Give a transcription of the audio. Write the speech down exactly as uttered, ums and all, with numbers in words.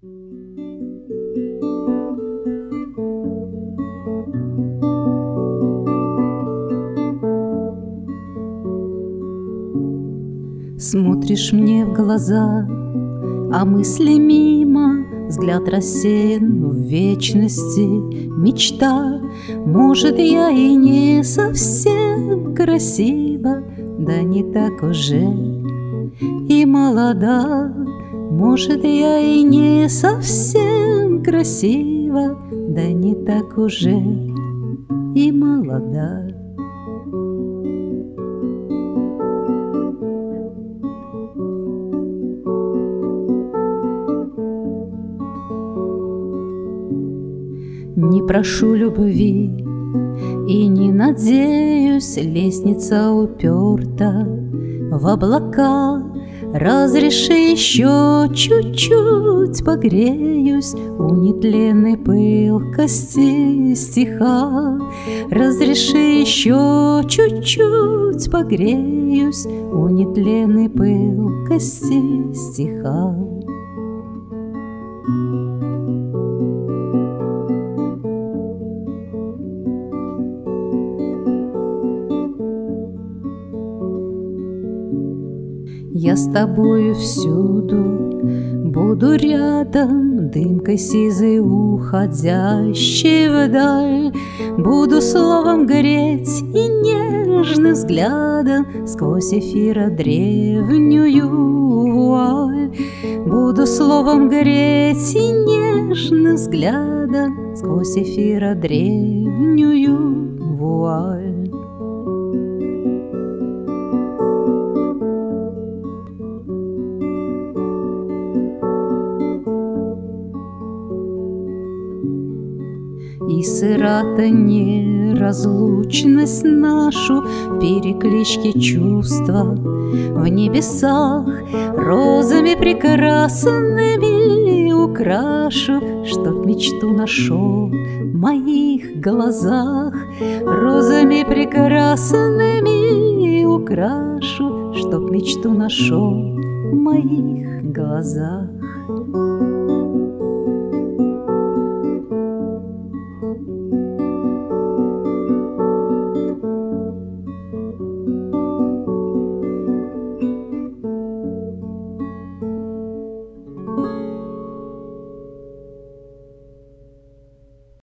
Смотришь мне в глаза, а мысли мимо, взгляд рассеян в вечности. Мечта, может, я и не совсем красива, да не так уже и молода. Может, я и не совсем красива, да не так уже и молода. Не прошу любви и не надеюсь, лестница уперта в облака. Разреши еще чуть-чуть погреюсь у нетленной пылкости стиха. Разреши еще чуть-чуть погреюсь у нетленной пылкости стиха. Я с тобою всюду буду рядом, дымкой сизой уходящей вдаль. Буду словом греть и нежным взглядом сквозь эфира древнюю вуаль. Буду словом греть и нежным взглядом сквозь эфира древнюю вуаль. И сыра-то неразлучность нашу в перекличке чувства в небесах розами прекрасными украшу, чтоб мечту нашел в моих глазах. Розами прекрасными украшу, чтоб мечту нашел в моих глазах.